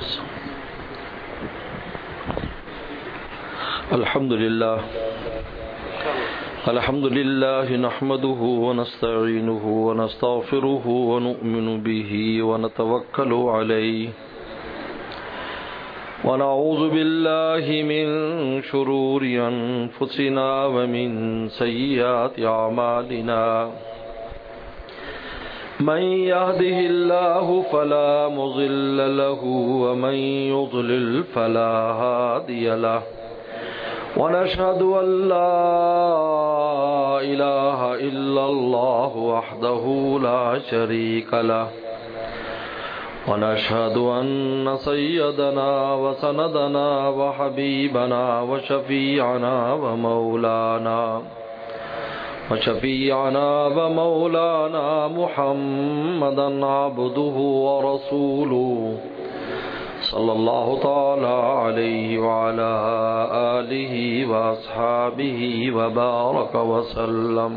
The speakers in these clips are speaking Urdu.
الحمد لله نحمده ونستعينه ونستغفره ونؤمن به ونتوكل عليه ونعوذ بالله من شرور أنفسنا ومن سيئات أعمالنا من يهده الله فلا مضل له ومن يضلل فلا هادي له ونشهد أن لا إله إلا الله وحده لا شريك له ونشهد أن سيدنا وسندنا وحبيبنا وشفيعنا ومولانا محمدا عبده ورسوله صلى الله تعالى عليه وعلى آله وأصحابه وبارك وسلم.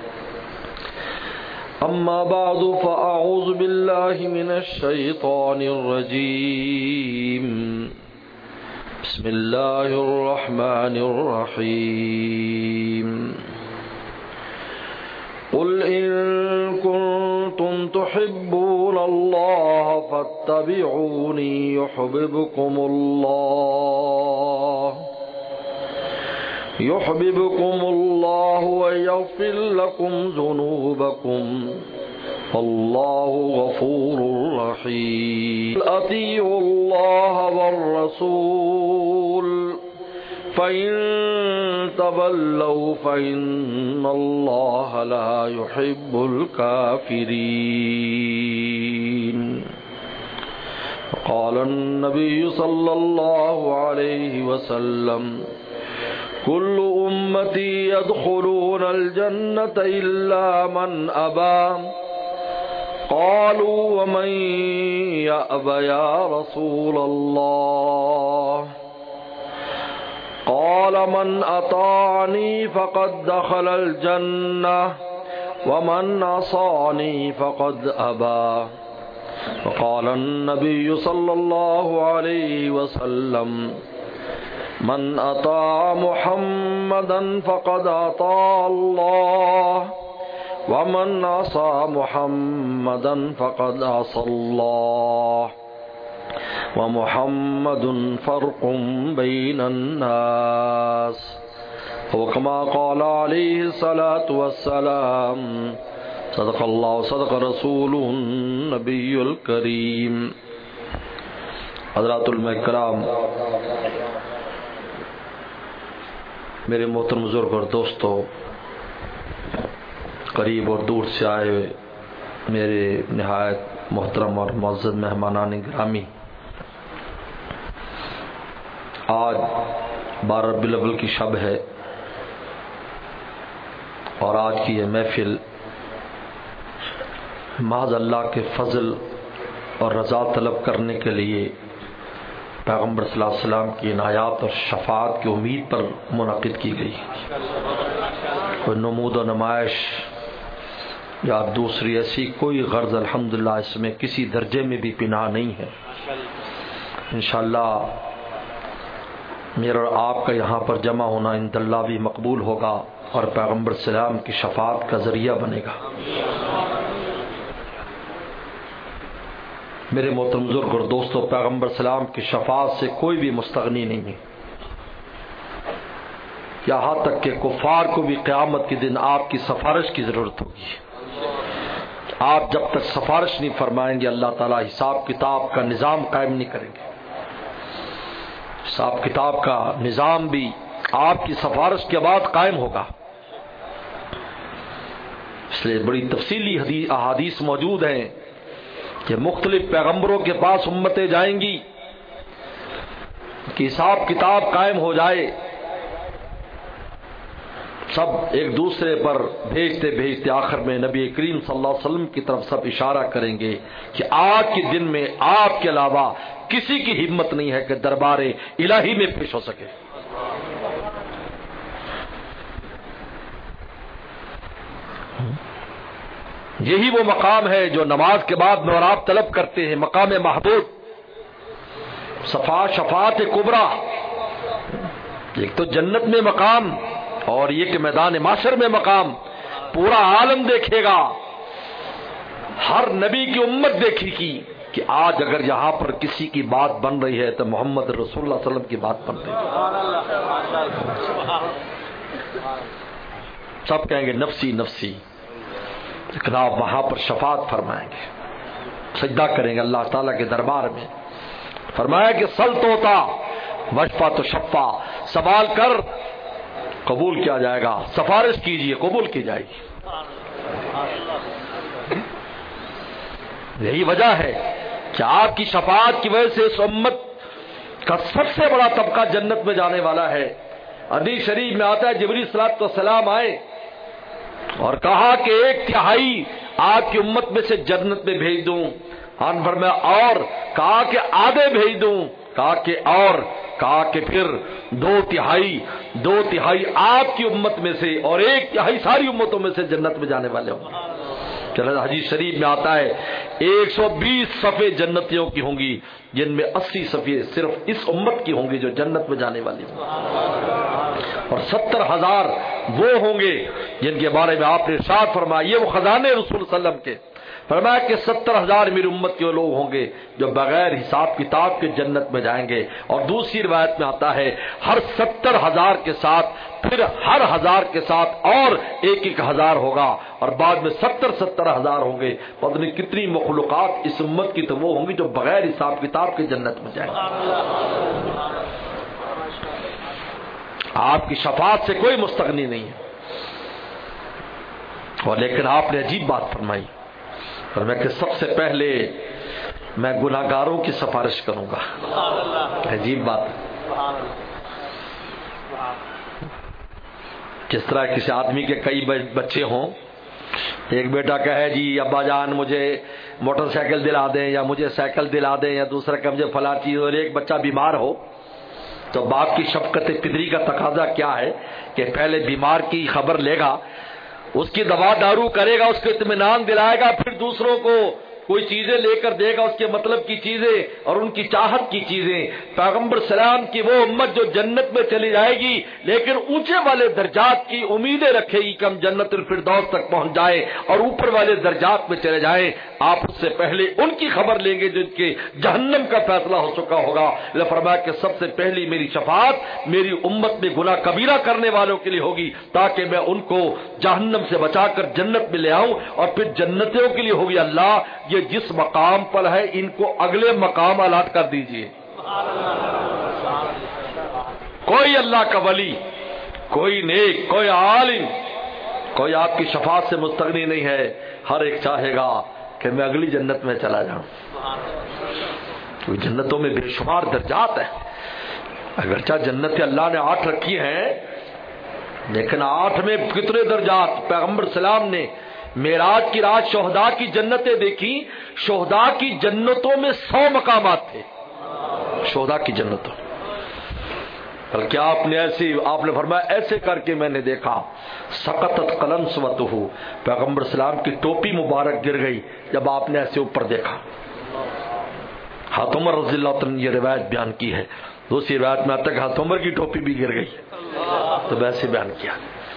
أما بعد فأعوذ بالله من الشيطان الرجيم. بسم الله الرحمن الرحيم. قل إن كنتم تحبون الله فاتبعوني يحببكم الله ويغفر لكم ذنوبكم والله غفور رحيم. أطيعوا الله والرسول فإن تولوا فإن الله لا يحب الكافرين. قال النبي صلى الله عليه وسلم كل أمتي يدخلون الجنة إلا من أبى. قالوا ومن يأبى يا رسول الله؟ قال من أطاعني فقد دخل الجنة ومن عصاني فقد أبى. وقال النبي صلى الله عليه وسلم من أطاع محمدا فقد أطاع الله ومن عصى محمدا فقد عصى الله ومحمد فرق بين الناس. وكما قال عليه الصلاة والسلام صدق الله صدق رسوله النبي الكريم. حضرات علماء کرام، میرے محترم بزرگ اور دوستو، قریب اور دور سے آئے میرے نہایت محترم اور معزز مہمانان گرامی، آج 12 ربیع الاول کی شب ہے اور آج کی یہ محفل محض اللہ کے فضل اور رضا طلب کرنے کے لیے پیغمبر صلی اللہ علیہ وسلم کی عنایات اور شفاعت کی امید پر منعقد کی گئی. کوئی نمود و نمائش یا دوسری ایسی کوئی غرض الحمدللہ اس میں کسی درجے میں بھی پناہ نہیں ہے. انشاءاللہ میرا اور آپ کا یہاں پر جمع ہونا عند اللہ بھی مقبول ہوگا اور پیغمبر صلی اللہ علیہ وسلم کی شفاعت کا ذریعہ بنے گا. میرے محترم بزرگ اور دوستو، پیغمبر صلی اللہ علیہ وسلم کی شفاعت سے کوئی بھی مستغنی نہیں ہے. یہاں تک کہ کفار کو بھی قیامت کے دن آپ کی سفارش کی ضرورت ہوگی. آپ جب تک سفارش نہیں فرمائیں گے اللہ تعالیٰ حساب کتاب کا نظام قائم نہیں کریں گے. حساب کتاب کا نظام بھی آپ کی سفارش کے بعد قائم ہوگا. اس لیے بڑی تفصیلی احادیث موجود ہیں کہ مختلف پیغمبروں کے پاس امتیں جائیں گی کہ حساب کتاب قائم ہو جائے. سب ایک دوسرے پر بھیجتے بھیجتے آخر میں نبی کریم صلی اللہ علیہ وسلم کی طرف سب اشارہ کریں گے کہ آج کے دن میں آپ کے علاوہ کسی کی ہمت نہیں ہے کہ دربار الہی میں پیش ہو سکے. یہی وہ مقام ہے جو نماز کے بعد میں اور آپ طلب کرتے ہیں، مقام محبوب. شفاعت کبریٰ، ایک تو جنت میں مقام اور یہ کہ میدان معاشر میں مقام، پورا عالم دیکھے گا، ہر نبی کی امت دیکھے گی کہ آج اگر یہاں پر کسی کی بات بن رہی ہے تو محمد رسول اللہ صلی اللہ علیہ وسلم کی بات بن رہی ہے۔ سب کہیں گے نفسی نفسی، لیکن آپ وہاں پر شفاعت فرمائیں گے، سجدہ کریں گے اللہ تعالیٰ کے دربار میں۔ فرمایا کہ سل توتا وشفا تو شفا، سوال کر قبول کیا جائے گا، سفارش کیجئے قبول کی جائے گی۔ یہی وجہ ہے کہ آپ کی شفاعت کی وجہ سے اس امت کا سب سے بڑا طبقہ جنت میں جانے والا ہے۔ حدیث شریف میں آتا ہے جبریل صلی السلام آئے اور کہا کہ 1/3 آپ کی امت میں سے جنت میں بھیج دوں، ہم فرمایا اور، کہا کہ آدھے بھیج دوں، کہا کہ اور، کہا کہ پھر 2/3 آپ کی امت میں سے اور 1/3 ساری امتوں میں سے جنت میں جانے والے ہوں گے۔ حدیث شریف میں آتا ہے 120 صفیں جنتیوں کی ہوں گی، جن میں 80 صفیں صرف اس امت کی ہوں گی جو جنت میں جانے والی ہوں گی، اور 70,000 وہ ہوں گے جن کے بارے میں آپ نے ارشاد فرمایا، یہ وہ خزانے رسول صلی اللہ علیہ وسلم کے، فرمایا کہ 70,000 میری امت کے لوگ ہوں گے جو بغیر حساب کتاب کے جنت میں جائیں گے۔ اور دوسری روایت میں آتا ہے ہر 70,000 کے ساتھ پھر ہر 1000 کے ساتھ اور 1,000 ہوگا، اور بعد میں 70,000 ہوں گے۔ پتہ نہیں کتنی مخلوقات اس امت کی تو وہ ہوں گی جو بغیر حساب کتاب کے جنت میں جائیں گے۔ آپ کی شفاعت سے کوئی مستغنی نہیں ہے، اور لیکن آپ نے عجیب بات فرمائی، فرمایا کہ سب سے پہلے میں گناہگاروں کی سفارش کروں گا۔ عجیب بات، کس طرح کسی آدمی کے کئی بچے ہوں، ایک بیٹا کہے جی ابا جان مجھے موٹر سائیکل دلا دیں یا مجھے سائیکل دلا دیں، یا دوسرا کہ مجھے فلاں چیز، اور ایک بچہ بیمار ہو تو باپ کی شفقت پدری کا تقاضا کیا ہے کہ پہلے بیمار کی خبر لے گا، اس کی دوا دارو کرے گا، اس کو اطمینان دلائے گا، پھر دوسروں کو کوئی چیزیں لے کر دے گا، اس کے مطلب کی چیزیں اور ان کی چاہت کی چیزیں۔ پیغمبر سلام کی وہ امت جو جنت میں چلی جائے گی لیکن اونچے والے درجات کی امیدیں رکھے گی کہ ہم جنت الفردوس تک پہنچ جائیں اور اوپر والے درجات میں چلے جائیں، آپ اس سے پہلے ان کی خبر لیں گے جن کے جہنم کا فیصلہ ہو چکا ہوگا۔ اللہ فرمایا کہ سب سے پہلی میری شفاعت میری امت میں گناہ کبیرہ کرنے والوں کے لیے ہوگی، تاکہ میں ان کو جہنم سے بچا کر جنت میں لے آؤں، اور پھر جنتیوں کے لیے ہوگی اللہ یہ جس مقام پر ہے ان کو اگلے مقام الاٹ کر دیجئے۔ کوئی اللہ کا ولی، کوئی نیک، کوئی عالم، کوئی آپ کی شفاعت سے مستغنی نہیں ہے، ہر ایک چاہے گا کہ میں اگلی جنت میں چلا جاؤں۔ کیونکہ جنتوں میں بے شمار درجات ہیں، اگرچہ جنت اللہ نے 8 رکھی ہیں، لیکن 8 میں کتنے درجات؟ پیغمبر سلام نے معراج کی رات شہداء کی جنتیں دیکھی، شہداء کی جنتوں میں 100 مقامات تھے، شہداء کی جنتوں، بلکہ آپ نے فرمایا ایسے کر کے میں نے دیکھا، سقطت قلنسوتہ، پیغمبر سلام کی ٹوپی مبارک گر گئی جب آپ نے ایسے اوپر دیکھا۔ حضرت عمر رضی اللہ عنہ نے یہ روایت بیان کی ہے، دوسری روایت میں آتا ہے کہ حضرت عمر کی ٹوپی بھی گر گئی، تو ویسے بیان کیا۔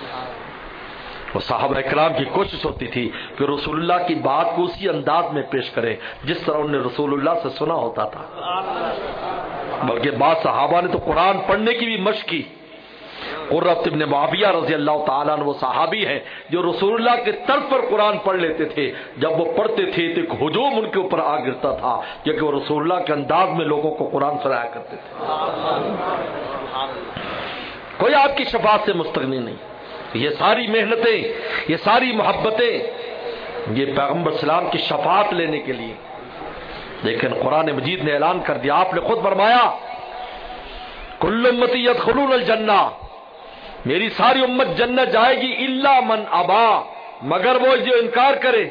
وہ صحابہ اکرام کی کوشش ہوتی تھی کہ رسول اللہ کی بات کو اسی انداز میں پیش کریں جس طرح انہوں نے رسول اللہ سے سنا ہوتا تھا، بلکہ بعض صحابہ نے تو قرآن پڑھنے کی بھی مشق کی۔ قرۃ ابن معاویہ رضی اللہ تعالیٰ عنہ وہ صحابی ہیں جو رسول اللہ کے طرز پر قرآن پڑھ لیتے تھے، جب وہ پڑھتے تھے تو ایک ہجوم ان کے اوپر آ گرتا تھا، کیونکہ وہ رسول اللہ کے انداز میں لوگوں کو قرآن سنایا کرتے تھے۔ کوئی آپ کی شفاعت سے مستغنی نہیں۔ یہ ساری محنتیں، یہ ساری محبتیں، یہ پیغمبر اسلام کی شفاعت لینے کے لیے، لیکن قرآن مجید نے اعلان کر دیا، آپ نے خود فرمایا کل امتی یدخلون الجنہ، میری ساری امت جنت جائے گی، الا من ابا، مگر وہ جو انکار کرے۔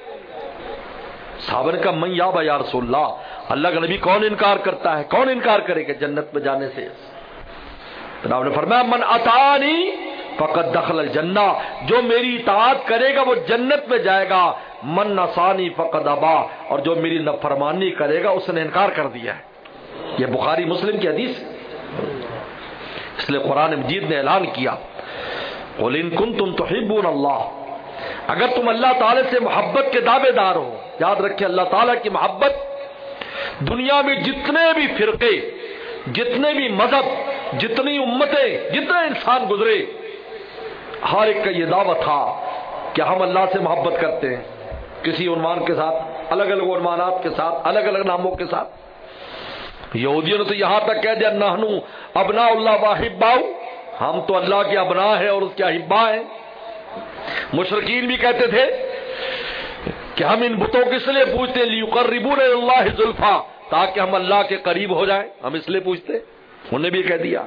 صحابہ نے کہا من یابا یا رسول اللہ، اللہ کا نبی کون انکار کرتا ہے، کون انکار کرے گا جنت میں جانے سے؟ تو آپ نے فرمایا من اطاعنی فقد دخل الجنہ، جو میری اطاعت کرے گا وہ جنت میں جائے گا، من نصانی فقد ابا، اور جو میری نافرمانی کرے گا اس نے انکار کر دیا ہے۔ یہ بخاری مسلم کی حدیث ہے. اس لیے قرآن مجید نے اعلان کیا قُلْ إِن كُنتُمْ تُحِبُّونَ اللَّهَ، اگر تم اللہ تعالی سے محبت کے دعوے دار ہو. یاد رکھیں اللہ تعالیٰ کی محبت، دنیا میں جتنے بھی فرقے، جتنے بھی مذہب، جتنی امتیں، جتنے انسان گزرے، ہر ایک کا یہ دعویٰ تھا کہ ہم اللہ سے محبت کرتے ہیں، کسی عنوان کے ساتھ، الگ الگ عنوانات کے ساتھ، الگ الگ ناموں کے ساتھ. یہودیوں نے تو یہاں تک کہہ دیا نحنو ابناء اللہ واحباؤ، ہم تو اللہ کے ابناء ہیں اور اس کے احباء ہیں. مشرکین بھی کہتے تھے کہ ہم ان بتوں کس لیے پوجتے، لیقربونا الی اللہ زلفیٰ، تاکہ ہم اللہ کے قریب ہو جائیں، ہم اس لیے پوچھتے. انہوں نے بھی کہہ دیا.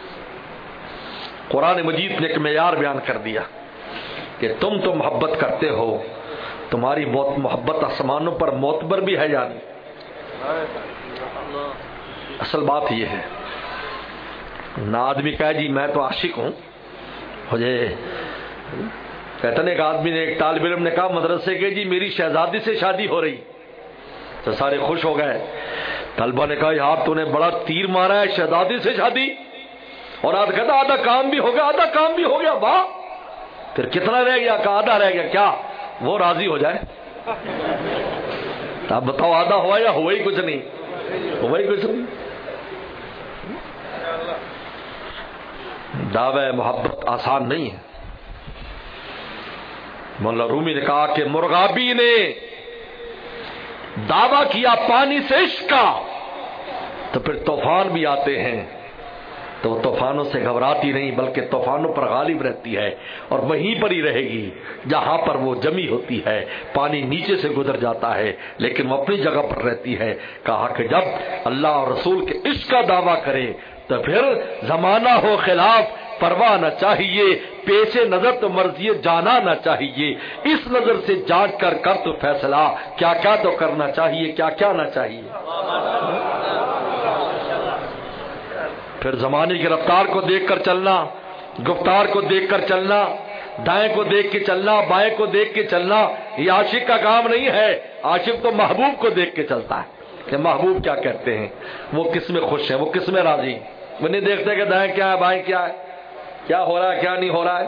قرآن مجید نے ایک معیار بیان کر دیا کہ تم تو محبت کرتے ہو، تمہاری محبت آسمانوں پر معتبر بھی ہے یا نہیں. اصل بات یہ ہے نہ آدمی کہے جی میں تو عاشق ہوں. مجھے کہتے ہیں ایک آدمی نے، ایک طالب علم نے کہا مدرسے کے جی میری شہزادی سے شادی ہو رہی، تو سارے خوش ہو گئے. طلبہ نے کہا یار تو نے بڑا تیر مارا ہے، شہزادی سے شادی. اور آج کہتا آدھا کام بھی ہو گیا، آدھا کام بھی ہو گیا. واہ، پھر کتنا رہ گیا؟ کہ آدھا رہ گیا. کیا وہ راضی ہو جائے؟ آپ بتاؤ آدھا ہوا یا ہوا ہی کچھ نہیں؟ ہوا ہی کچھ نہیں. دعوی محبت آسان نہیں ہے. مولانا رومی نے کہا کہ مرغابی نے دعویٰ کیا پانی سے عشق کا، تو پھر طوفان بھی آتے ہیں تو وہ طوفانوں سے گھبراتی نہیں بلکہ طوفانوں پر غالب رہتی ہے، اور وہیں پر ہی رہے گی جہاں پر وہ جمی ہوتی ہے. پانی نیچے سے گزر جاتا ہے لیکن وہ اپنی جگہ پر رہتی ہے. کہا کہ جب اللہ اور رسول کے عشق کا دعویٰ کرے تو پھر زمانہ ہو خلاف پرواہ نہ چاہیے، پیش نظر تو مرضی جانا نہ چاہیے. اس نظر سے جانچ کر تو فیصلہ، کیا کیا تو کرنا چاہیے، کیا کیا نہ چاہیے. پھر زمانے کی رفتار کو دیکھ کر چلنا، گفتار کو دیکھ کر چلنا، دائیں کو دیکھ کے چلنا، بائیں کو دیکھ کے چلنا، یہ عاشق کا کام نہیں ہے. عاشق تو محبوب کو دیکھ کے چلتا ہے کہ محبوب کیا کہتے ہیں، وہ کس میں خوش ہے، وہ کس میں راضی. وہ نہیں دیکھتے کہ دائیں کیا ہے، بائیں کیا ہے، کیا ہو رہا ہے، کیا نہیں ہو رہا ہے.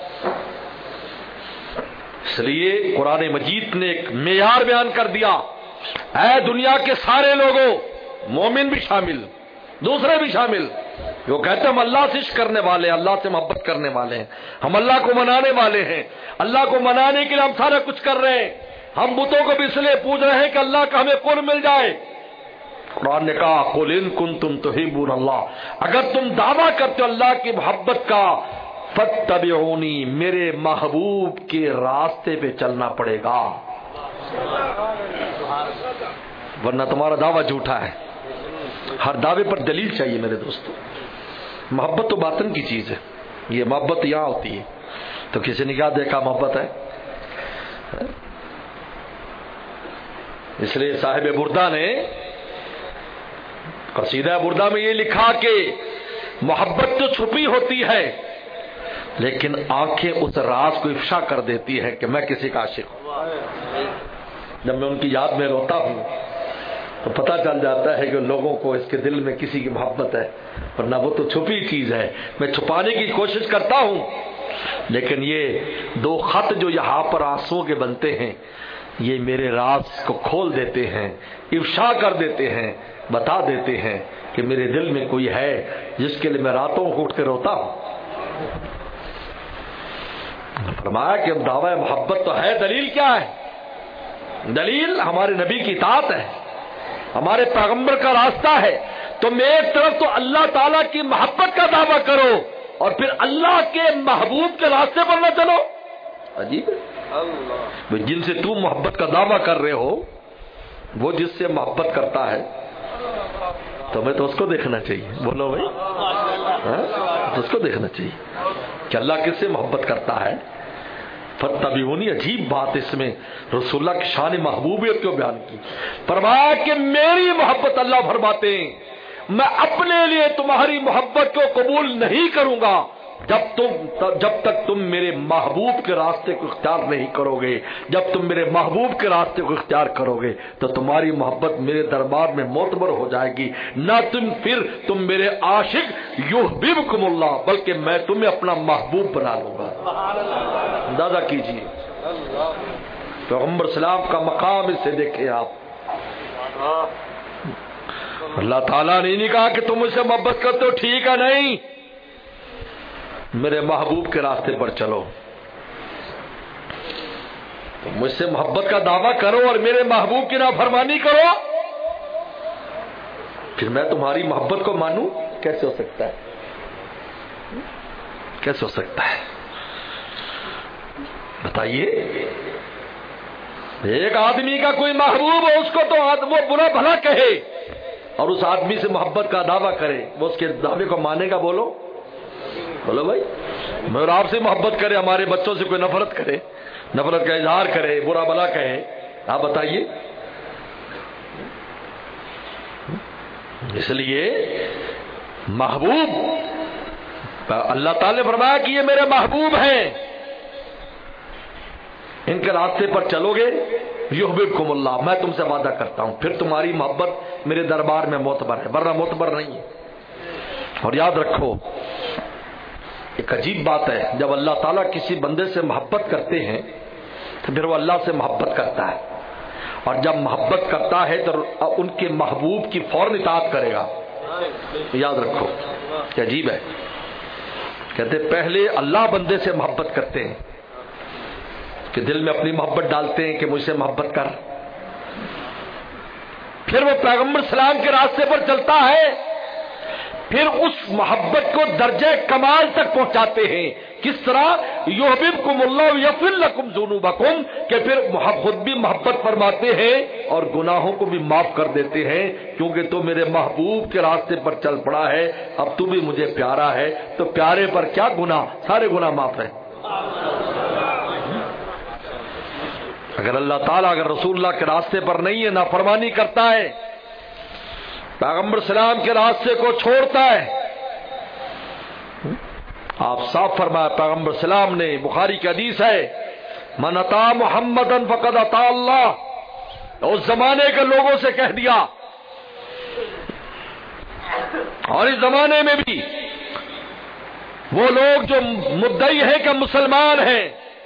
اس لیے قرآن مجید نے ایک معیار بیان کر دیا، اے دنیا کے سارے لوگوں، مومن بھی شامل، دوسرے بھی شامل، جو کہتے ہیں ہم اللہ سے عشق کرنے والے ہیں، اللہ سے محبت کرنے والے ہیں، ہم اللہ کو منانے والے ہیں، اللہ کو منانے کے لیے ہم سارا کچھ کر رہے ہیں، ہم بتوں کو بھی اس لیے پوج رہے ہیں کہ اللہ کا ہمیں قرب مل جائے. قرآن نے کہا قُلْ إِن كُنتُمْ تُحِبُّونَ اللَّهَ، اگر تم دعویٰ کرتے ہو اللہ کی محبت کا، فَاتَّبِعُونِي، میرے محبوب کے راستے پہ چلنا پڑے گا، ورنہ تمہارا دعویٰ جھوٹا ہے. ہر دعوے پر دلیل چاہیے میرے دوستو. محبت تو باطن کی چیز ہے، یہ محبت یہاں ہوتی ہے. تو کسی نے کیا دیکھا محبت ہے؟ اس لیے صاحب بردہ نے قصیدہ بردہ میں یہ لکھا کہ محبت تو چھپی ہوتی ہے لیکن آنکھیں اس راز کو افشا کر دیتی ہے کہ میں کسی کا عاشق ہوں. جب میں ان کی یاد میں روتا ہوں تو پتہ چل جاتا ہے کہ لوگوں کو اس کے دل میں کسی کی محبت ہے، ورنہ وہ تو چھپی چیز ہے. میں چھپانے کی کوشش کرتا ہوں لیکن یہ دو خط جو یہاں پر آنسوؤں کے بنتے ہیں یہ میرے راز کو کھول دیتے ہیں، افشا کر دیتے ہیں، بتا دیتے ہیں کہ میرے دل میں کوئی ہے جس کے لیے میں راتوں کو اٹھ کے روتا ہوں. فرمایا کہ دعوی محبت تو ہے، دلیل کیا ہے؟ دلیل ہمارے نبی کی اطاعت ہے، ہمارے پیغمبر کا راستہ ہے. تم ایک طرف تو اللہ تعالیٰ کی محبت کا دعویٰ کرو اور پھر اللہ کے محبوب کے راستے پر نہ چلو. عجیب ہے، جن سے تم محبت کا دعویٰ کر رہے ہو وہ جس سے محبت کرتا ہے تمہیں تو اس کو دیکھنا چاہیے. بولو بھائی، تو اس کو دیکھنا چاہیے کہ اللہ کس سے محبت کرتا ہے. فتبعونی، عجیب بات اس میں رسول اللہ کی شان محبوبیت کو بیان کی. فرمایا کہ میری محبت، اللہ فرماتے ہیں میں اپنے لیے تمہاری محبت کو قبول نہیں کروں گا جب تک تم میرے محبوب کے راستے کو اختیار نہیں کرو گے، جب تم میرے محبوب کے راستے کو اختیار کرو گے تو تمہاری محبت میرے دربار میں معتبر ہو جائے گی، نہ تم میرے عاشق یحببکم اللہ، بلکہ میں تمہیں اپنا محبوب بنا لوں گا۔ اندازہ کیجیے پیغمبر سلام کا مقام، اس سے دیکھیں آپ، اللہ تعالیٰ نے نہیں کہا کہ تم مجھ سے محبت کرتے ہو ٹھیک ہے، نہیں، میرے محبوب کے راستے پر چلو، تم مجھ سے محبت کا دعویٰ کرو اور میرے محبوب کی نافرمانی کرو، پھر میں تمہاری محبت کو مانوں؟ کیسے ہو سکتا ہے؟ کیسے ہو سکتا ہے بتائیے؟ ایک آدمی کا کوئی محبوب ہو، اس کو تو وہ برا بھلا کہے اور اس آدمی سے محبت کا دعویٰ کرے، وہ اس کے دعوے کو مانے گا؟ بولو بھائی، میں اور آپ سے محبت کرے، ہمارے بچوں سے کوئی نفرت کرے، نفرت کا اظہار کرے، برا بھلا کہے، آپ بتائیے؟ اس لیے محبوب، اللہ تعالی نے فرمایا کہ یہ میرے محبوب ہیں، ان کے راستے پر چلو گے یحببکم اللہ، میں تم سے وعدہ کرتا ہوں پھر تمہاری محبت میرے دربار میں معتبر ہے، ورنہ معتبر نہیں ہے۔ اور یاد رکھو ایک عجیب بات ہے، جب اللہ تعالیٰ کسی بندے سے محبت کرتے ہیں تو پھر وہ اللہ سے محبت کرتا ہے، اور جب محبت کرتا ہے تو ان کے محبوب کی فوراً اطاعت کرے گا۔ یاد رکھو کہ عجیب ہے، کہتے پہلے اللہ بندے سے محبت کرتے ہیں کہ دل میں اپنی محبت ڈالتے ہیں کہ مجھ سے محبت کر، پھر وہ پیغمبر سلام کے راستے پر چلتا ہے، پھر اس محبت کو درجہ کمال تک پہنچاتے ہیں۔ کس طرح؟ یحببکم اللہ یغفر لکم ذنوبکم، کہ پھر خود بھی محبت فرماتے ہیں اور گناہوں کو بھی معاف کر دیتے ہیں، کیونکہ تو میرے محبوب کے راستے پر چل پڑا ہے، اب تو بھی مجھے پیارا ہے، تو پیارے پر کیا گناہ، سارے گناہ معاف ہیں۔ اگر اللہ تعالیٰ اگر رسول اللہ کے راستے پر نہیں ہے، نافرمانی کرتا ہے، پیغمبر سلام کے راستے کو چھوڑتا ہے، آپ صاف فرمایا پیغمبر سلام نے، بخاری کی حدیث ہے، من اطاع محمدا فقد اطاع اللہ، اس زمانے کے لوگوں سے کہہ دیا اور اس زمانے میں بھی وہ لوگ جو مدعی ہیں کہ مسلمان ہیں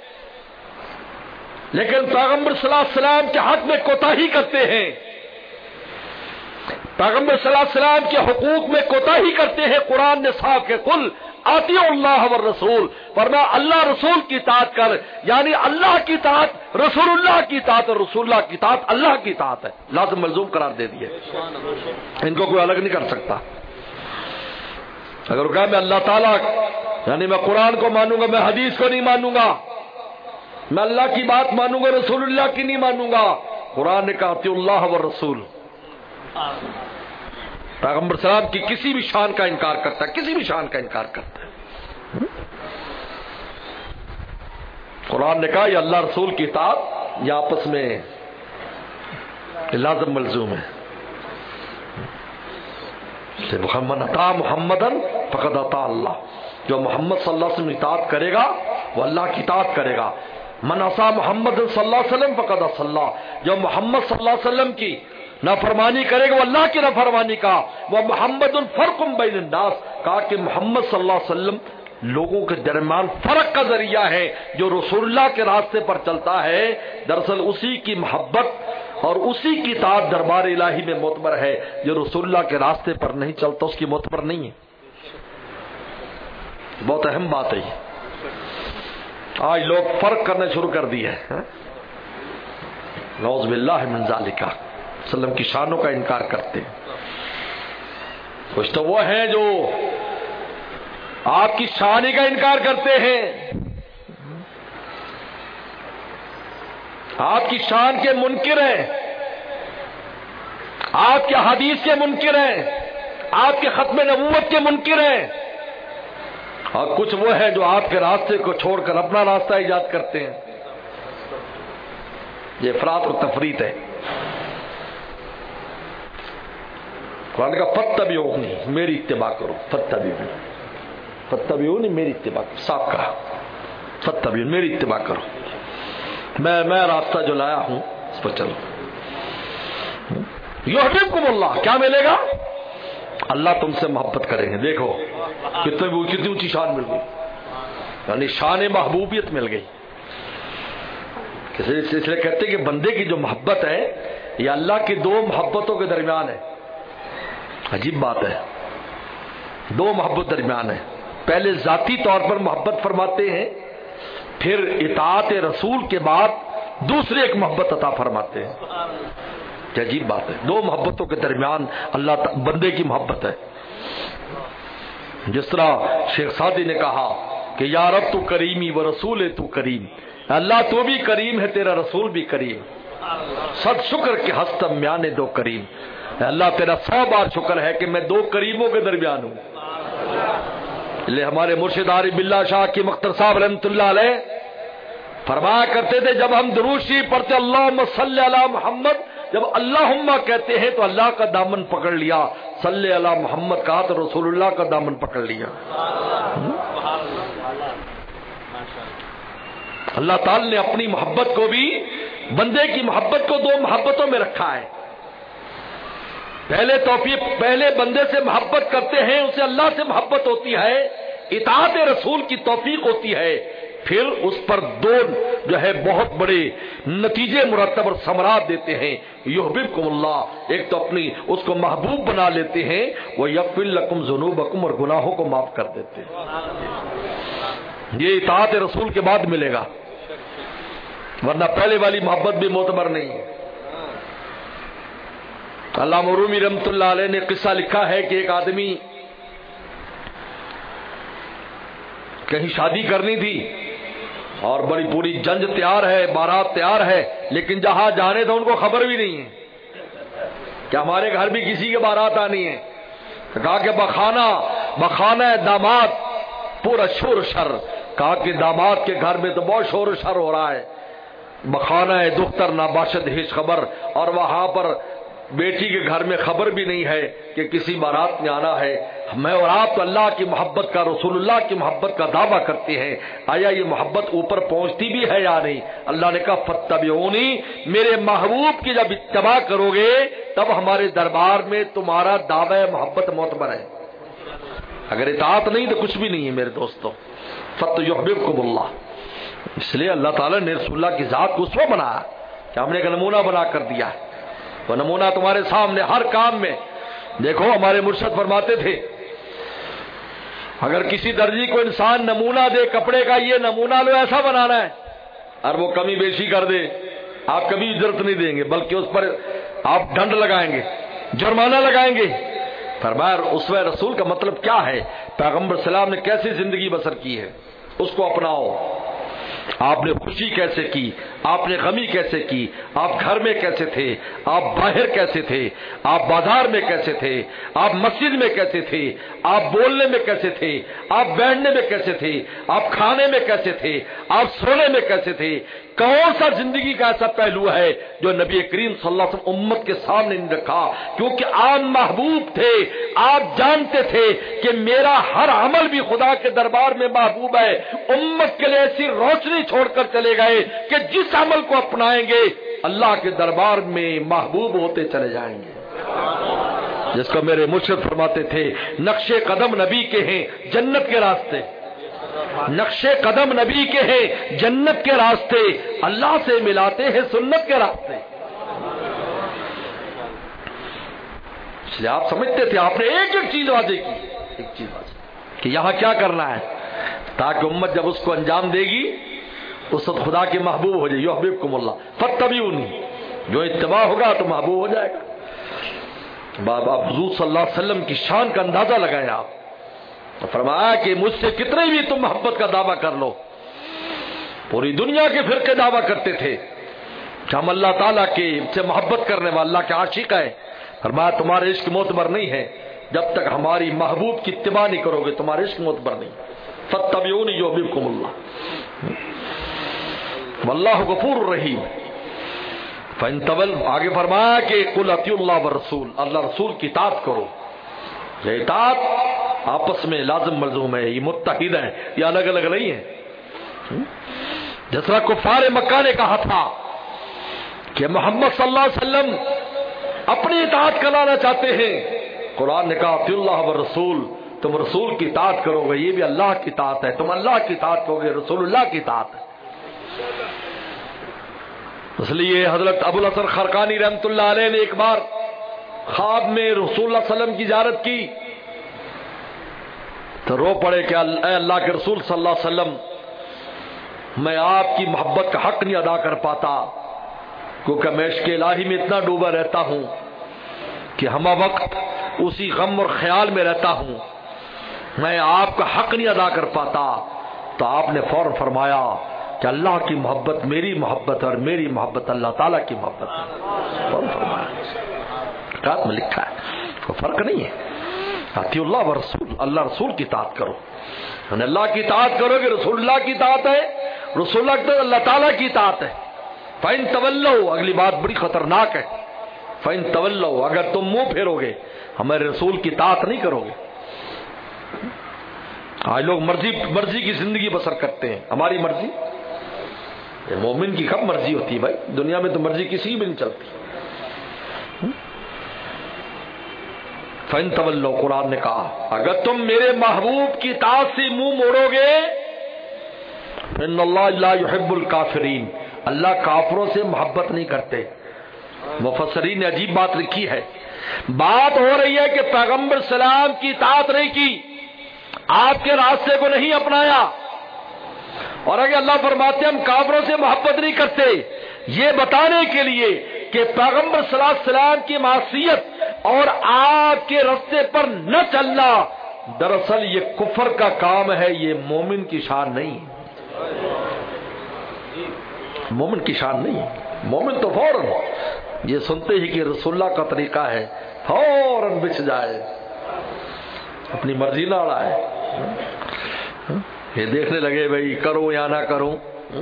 لیکن پیغمبر صلی اللہ علیہ وسلم کے حق میں کوتاہی کرتے ہیں، پیغمبر صلی اللہ علیہ وسلم کے حقوق میں کوتاہی کرتے ہیں، قرآن نے صاف کہ قل اطیعوا اللہ والرسول، فرمایا اللہ رسول کی اطاعت کر، یعنی اللہ کی اطاعت رسول اللہ کی اطاعت اور رسول اللہ کی اطاعت اللہ کی اطاعت ہے، لازم ملزوم قرار دے دیے، ان کو کوئی الگ نہیں کر سکتا۔ اگر کہا میں اللہ تعالیٰ یعنی میں قرآن کو مانوں گا، میں حدیث کو نہیں مانوں گا، میں اللہ کی بات مانوں گا، رسول اللہ کی نہیں مانوں گا، قرآن نے کہا اطیعوا اللہ والرسول، پیغمبر سلام کی کسی بھی شان کا انکار کرتا ہے، کسی بھی شان کا انکار کرتا ہے۔ قرآن نے کہا یہ اللہ رسول کی اطاعت یہ آپس میں لازم ملزوم ہے۔ من اطاع محمدًا فقد اطاع اللہ، جو محمد صلی اللہ علیہ وسلم اطاعت کرے گا وہ اللہ کی اطاعت کرے گا۔ من عصى محمد صلی اللہ علیہ وسلم فقد عصى اللہ، جو محمد صلی اللہ علیہ وسلم کی نافرمانی کرے گا وہ اللہ کی نافرمانی کا۔ وہ محمد فرق بین الناس، کہا کہ محمد صلی اللہ علیہ وسلم لوگوں کے درمیان فرق کا ذریعہ ہے، جو رسول اللہ کے راستے پر چلتا ہے دراصل اسی کی محبت اور اسی کی اطاعت دربار الہی میں معتبر ہے، جو رسول اللہ کے راستے پر نہیں چلتا اس کی معتبر نہیں ہے۔ بہت اہم بات ہے یہ، آج لوگ فرق کرنے شروع کر دیے ہیں، نعوذ باللہ من ذالک، وسلم کی شانوں کا انکار کرتے ہیں۔ کچھ تو وہ ہیں جو آپ کی شان کا انکار کرتے ہیں، آپ کی شان کے منکر ہیں، آپ کے حدیث کے منکر ہیں، آپ کے ختم نبوت کے منکر ہیں، اور کچھ وہ ہیں جو آپ کے راستے کو چھوڑ کر اپنا راستہ ایجاد کرتے ہیں۔ یہ افراط و تفریط ہے۔ قرآن کا فتبعونی، میری اتباع کرو، فتبعونی، فاتبعونی، میری اتباع کرو. صاف کہا فاتبعونی، میری اتباع کرو. میں راستہ جو لایا ہوں اس پر چلو. یحببکم اللہ، کیا ملے گا؟ اللہ تم سے محبت کریں گے. دیکھو کتنی اونچی شان مل گئی، یعنی شان محبوبیت مل گئی. اس لیے کہتے کہ بندے کی جو محبت ہے یہ اللہ کی دو محبتوں کے درمیان ہے. عجیب بات ہے، دو محبت درمیان ہے. پہلے ذاتی طور پر محبت فرماتے ہیں، پھر اطاعت رسول کے بعد دوسرے ایک محبت عطا فرماتے ہیں. کیا عجیب بات ہے، دو محبتوں کے درمیان اللہ بندے کی محبت ہے. جس طرح شیخ سعدی نے کہا کہ یا رب تو کریمی و رسول تو کریم، اللہ تو بھی کریم ہے، تیرا رسول بھی کریم. صد شکر کے ہستم میانے دو کریم، اللہ تیرا 100 بار شکر ہے کہ میں دو کریموں کے درمیان ہوں. لے ہمارے مرشد عارف باللہ شاہ کی مختر صاحب رحمۃ اللہ علیہ فرمایا کرتے تھے جب ہم درود شریف پڑھتے اللہم صلی علی محمد، جب اللہم کہتے ہیں تو اللہ کا دامن پکڑ لیا، صلی علی محمد کہا تو رسول اللہ کا دامن پکڑ لیا. اللہ تعالی نے اپنی محبت کو بھی، بندے کی محبت کو دو محبتوں میں رکھا ہے. پہلے بندے سے محبت کرتے ہیں، اسے اللہ سے محبت ہوتی ہے، اطاعت رسول کی توفیق ہوتی ہے، پھر اس پر دو جو ہے بہت بڑے نتیجے مرتب اور ثمرات دیتے ہیں. یحببکم اللہ، ایک تو اپنی اس کو محبوب بنا لیتے ہیں، ویغفر لکم ذنوبکم، اور گناہوں کو معاف کر دیتے ہیں. یہ اطاعت رسول کے بعد ملے گا، ورنہ پہلے والی محبت بھی معتبر نہیں ہے. علامہ رومی رحمۃ اللہ علیہ نے قصہ لکھا ہے کہ ایک آدمی کہیں شادی کرنی تھی اور بڑی پوری جنج تیار ہے، بارات تیار ہے، لیکن جہاں جانے تھے ان کو خبر بھی نہیں ہے کہ ہمارے گھر بھی کسی کے بارات آنی ہے. کہا کہ بخانہ داماد پورا شور شر، کہا کہ داماد کے گھر میں تو بہت شور و شر ہو رہا ہے. بخانہ دختر ناباشد ہیچ خبر، اور وہاں پر بیٹی کے گھر میں خبر بھی نہیں ہے کہ کسی بارات میں آنا ہے. میں اور آپ تو اللہ کی محبت کا، رسول اللہ کی محبت کا دعویٰ کرتے ہیں، آیا یہ محبت اوپر پہنچتی بھی ہے یا نہیں؟ اللہ نے کہا فاتبعونی، میرے محبوب کی جب اتباع کرو گے تب ہمارے دربار میں تمہارا دعوی محبت معتبر ہے. اگر اطاعت نہیں تو کچھ بھی نہیں ہے میرے دوستو. فَيُحْبِبْكُمُ اللَّهُ، اس لیے اللہ تعالیٰ نے رسول اللہ کی ذات کو اسوہ بنایا کہ ہم نے ایک نمونہ بنا کر دیا ہے. وہ نمونہ تمہارے سامنے ہر کام میں. دیکھو ہمارے مرشد فرماتے تھے اگر کسی درزی کو انسان نمونہ دے کپڑے کا، یہ نمونہ لو ایسا بنانا ہے، اور وہ کمی بیشی کر دے، آپ کبھی اجرت نہیں دیں گے، بلکہ اس پر آپ ڈنڈ لگائیں گے، جرمانہ لگائیں گے. فرمایا اسوہ رسول کا مطلب کیا ہے، پیغمبر السلام نے کیسی زندگی بسر کی ہے اس کو اپناؤ. آپ نے خوشی کیسے کی، آپ نے غمی کیسے کی، آپ گھر میں کیسے تھے، آپ باہر کیسے تھے، آپ بازار میں کیسے تھے، آپ مسجد میں کیسے تھے، آپ بولنے میں کیسے تھے، آپ بیٹھنے میں کیسے تھے، آپ کھانے میں کیسے تھے، آپ سونے میں کیسے تھے. کون سا زندگی کا ایسا پہلو ہے جو نبی کریم صلی اللہ علیہ وسلم امت کے سامنے نہیں رکھا؟ کیونکہ آپ محبوب تھے، آپ جانتے تھے کہ میرا ہر عمل بھی خدا کے دربار میں محبوب ہے. امت کے لیے ایسی روشنی چھوڑ کر چلے گئے کہ جس عمل کو اپنائیں گے اللہ کے دربار میں محبوب ہوتے چلے جائیں گے. جس کو میرے مرشد فرماتے تھے نقش قدم نبی کے ہیں جنت کے راستے، نقش قدم نبی کے ہیں جنت کے راستے، اللہ سے ملاتے ہیں سنت کے راستے. اس لیے آپ سمجھتے تھے، آپ نے ایک ایک چیز واضح کی، ایک چیز واضح کہ یہاں کیا کرنا ہے، تاکہ امت جب اس کو انجام دے گی اس وقت خدا کے محبوب ہو جائے. یحببکم اللہ فاتبعونی، جو اتباع ہوگا تو محبوب ہو جائے گا. بابا حضور صلی اللہ علیہ وسلم کی شان کا اندازہ لگائیں آپ. تو فرمایا کہ مجھ سے کتنے بھی تم محبت کا دعویٰ کر لو. پوری دنیا کے فرقے دعویٰ کرتے تھے کہ ہم اللہ تعالیٰ کے سے محبت کرنے والا اللہ کے عاشق ہے. فرمایا تمہارے عشق معتبر نہیں ہے جب تک ہماری محبوب کی اتباع نہیں کرو گے، تمہارے عشق معتبر نہیں. فاتبعونی یحببکم اللہ واللہ غفور الرحیم. فإن تولوا، آگے فرمایا کہ قل اطیعوا اللہ والرسول، اللہ رسول کی اطاعت کرو. یہ اطاعت آپس میں لازم ملزوم ہے، یہ متحد ہیں، یہ الگ الگ نہیں ہیں۔ جس طرح کفار مکہ نے کہا تھا کہ محمد صلی اللہ علیہ وسلم اپنی اطاعت کرانا چاہتے ہیں، قرآن نے کہا اطیعوا اللہ والرسول، تم رسول کی اطاعت کرو گے، یہ بھی اللہ کی اطاعت ہے، تم اللہ کی اطاعت کرو گے، رسول اللہ کی اطاعت ہے۔ اس لیے حضرت ابو الحسن خرقانی رحمۃ اللہ علیہ نے ایک بار خواب میں رسول اللہ صلی اللہ علیہ وسلم کی زیارت کی تو رو پڑے کہ اے اللہ کے رسول صلی اللہ علیہ وسلم، میں آپ کی محبت کا حق نہیں ادا کر پاتا، کیونکہ میں عشق الہی میں اتنا ڈوبا رہتا ہوں کہ ہمہ وقت اسی غم اور خیال میں رہتا ہوں، میں آپ کا حق نہیں ادا کر پاتا۔ تو آپ نے فوراً فرمایا کہ اللہ کی محبت میری محبت اور میری محبت اللہ تعالیٰ کی محبت ہے، فوراً فرمایا، کتاب میں لکھا ہے، کوئی فرق نہیں ہے۔ اطیعوا اللہ ورسول، اللہ رسول کی اطاعت کرو، یعنی اللہ کی اطاعت کرو کہ رسول اللہ کی اطاعت ہے، رسول اللہ کی اطاعت اللہ تعالیٰ کی اطاعت ہے۔ فَإِن تَوَلَّوْا، اگلی بات بڑی خطرناک ہے، فَإِن تَوَلَّوْا، اگر تم منہ پھیرو گے، ہمارے رسول کی اطاعت نہیں کرو گے۔ آج لوگ مرضی کی زندگی بسر کرتے ہیں، ہماری مرضی، مومن کی کب مرضی ہوتی ہے بھائی؟ دنیا میں تو مرضی کسی کی بھی نہیں چلتی۔ فَإِن تَوَلَّوْا، قرآن نے کہا اگر تم میرے محبوب کی اطاعت سے منہ موڑو گے، فَإِنَّ اللَّهَ لَا يُحِبُّ الْكَافِرِينَ، اللہ کافروں سے محبت نہیں کرتے۔ مفسرین نے عجیب بات لکھی ہے، بات ہو رہی ہے کہ پیغمبر سلام کی اطاعت نہیں کی، آپ کے راستے کو نہیں اپنایا، اور اگر اللہ فرماتے ہم کافروں سے محبت نہیں کرتے، یہ بتانے کے لیے کہ پیغمبر صلی اللہ علیہ وسلم کی معصیت اور آپ کے راستے پر نہ چلنا دراصل یہ کفر کا کام ہے، یہ مومن کی شان نہیں ہے، مومن کی شان نہیں ہے۔ مومن تو فوراً یہ سنتے ہی کہ رسول اللہ کا طریقہ ہے فوراً بچ جائے، اپنی مرضی نہ اڑائے، یہ دیکھنے لگے بھئی کروں یا نہ کروں۔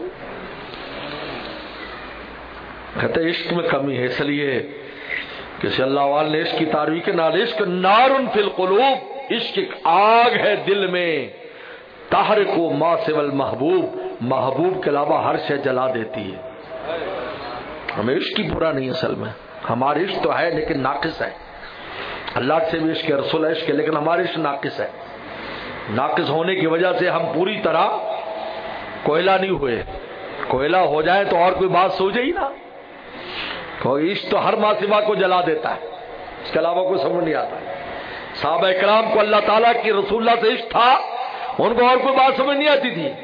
کہتے عشق میں کمی ہے، اس لیے کسی اللہ والے نے عشق کی تعریف کے نال، عشق نارن فی القلوب، عشق ایک آگ ہے دل میں، تحرق ما سوى المحبوب، محبوب کے علاوہ ہر شے جلا دیتی ہے۔ ہمیں عشق کی برا نہیں، اصل میں ہمارا عشق تو ہے لیکن ناقص ہے، اللہ سے بھی عشق ہے، رسول عشق ہے، لیکن ہمارا عشق ناقص ہے۔ ناقص ہونے کی وجہ سے ہم پوری طرح کوئلہ نہیں ہوئے، کوئلہ ہو جائے تو اور کوئی بات سوچے ہی نا، کوئی عشق تو ہر ماں سوا کو جلا دیتا ہے، اس کے علاوہ کوئی سمجھ نہیں آتا۔ صحابہ کرام کو اللہ تعالیٰ کی رسول اللہ سے عشق تھا، ان کو اور کوئی بات سمجھ نہیں آتی تھی۔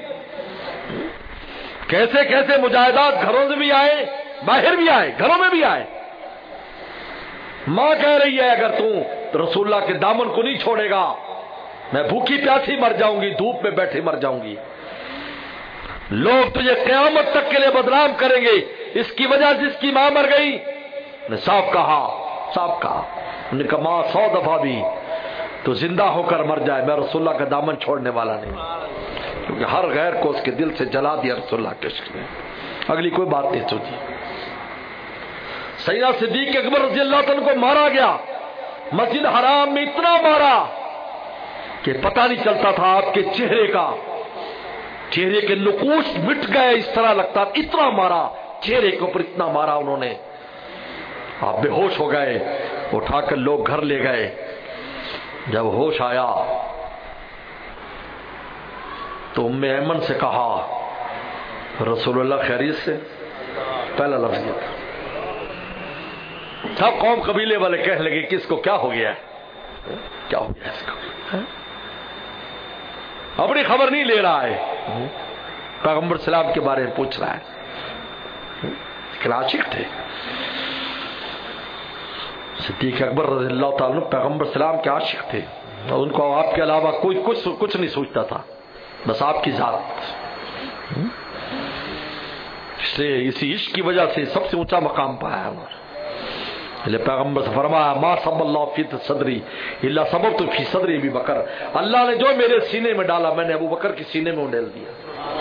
کیسے کیسے مجاہدات گھروں سے بھی آئے، باہر بھی آئے، گھروں میں بھی آئے۔ ماں کہہ رہی ہے اگر تو رسول اللہ کے دامن کو نہیں چھوڑے گا میں بھوکی پیاسی مر جاؤں گی، دھوپ میں بیٹھے مر جاؤں گی، لوگ تجھے قیامت تک کے لیے بدنام کریں گے، اس کی وجہ سے اس کی ماں مر گئی۔ نے صاف کہا، انہوں نے کہا ماں 100 دفعہ بھی تو زندہ ہو کر مر جائے، میں رسول اللہ کا دامن چھوڑنے والا نہیں، کیونکہ ہر غیر کو اس کے دل سے جلا دیا رسول اللہ کے عشق نے، اگلی کوئی بات نہیں سوچی۔ سیدنا صدیق اکبر رضی اللہ تعالیٰ کو مارا گیا، مسجد حرام میں اتنا مارا کہ پتہ نہیں چلتا تھا آپ کے چہرے کا، چہرے کے نقوش مٹ گئے، اس طرح لگتا، اتنا مارا چہرے کے اوپر، اتنا مارا انہوں نے، آپ بے ہوش ہو گئے، اٹھا کر لوگ گھر لے گئے۔ جب ہوش آیا تو ام ایمن سے کہا رسول اللہ خیریت سے، پہلا لفظ یہ تھا۔ سب قوم قبیلے والے کہنے لگے کہ اس کو کیا ہو گیا ہے، کیا ہو گیا اس کو، اپنی خبر نہیں لے رہا ہے، پیغمبر سلام کے بارے میں پوچھ رہا ہے، لیکن عاشق تھے صدیق اکبر رضی اللہ تعالیٰ پیغمبر سلام کے عاشق تھے، اور ان کو آپ کے علاوہ کوئی کچھ نہیں سوچتا تھا، بس آپ کی ذات، اس لیے اسی عشق کی وجہ سے سب سے اونچا مقام پایا ہے۔ پیغمبر سے فرمایا ما صب اللہ فی صدری الا صببت فی صدری ابی بکر، اللہ نے جو میرے سینے میں ڈالا میں نے ابو بکر کے سینے میں ڈال دیا۔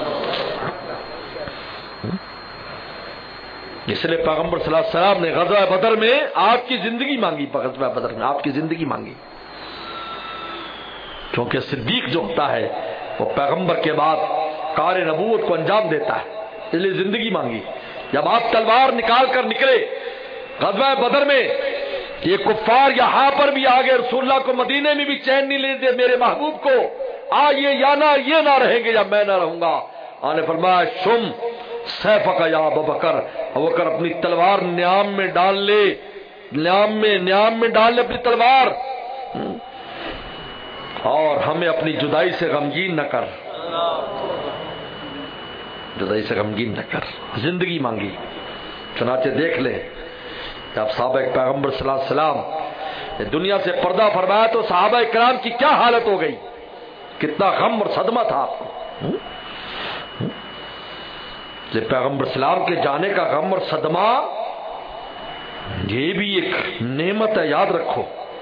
اس لیے پیغمبر صلی اللہ علیہ وسلم نے غزوہ بدر میں آپ کی زندگی مانگی، غزوہ بدر میں آپ کی زندگی مانگی، کیونکہ صدیق جو ہوتا ہے وہ پیغمبر کے بعد کار نبوت کو انجام دیتا ہے، اس لیے زندگی مانگی۔ جب آپ تلوار نکال کر نکلے غزوہ بدر میں، یہ کفار یہاں پر بھی آگے، رسول اللہ کو مدینے میں بھی چین نہیں لیتے میرے محبوب کو، یہ یا نہ یہ نہ رہیں گے یا میں نہ رہوں گا۔ آپ نے فرمایا شم سیفک یا ابوبکر، ابوبکر اپنی تلوار نیام میں ڈال لے، نیام میں ڈال لے اپنی تلوار، اور ہمیں اپنی جدائی سے غمگین نہ کر، جدائی سے غمگین نہ کر، زندگی مانگی۔ چنانچہ دیکھ لیں جب صحابہ پیغمبر صلی اللہ علیہ وسلم دنیا سے پردہ فرمایا تو صحابہ کرام کی کیا حالت ہو گئی، کتنا غم اور صدمہ تھا آپ کو۔ پیغمبر اسلام کے جانے کا غم اور صدمہ یہ بھی ایک نعمت ہے، یاد رکھو،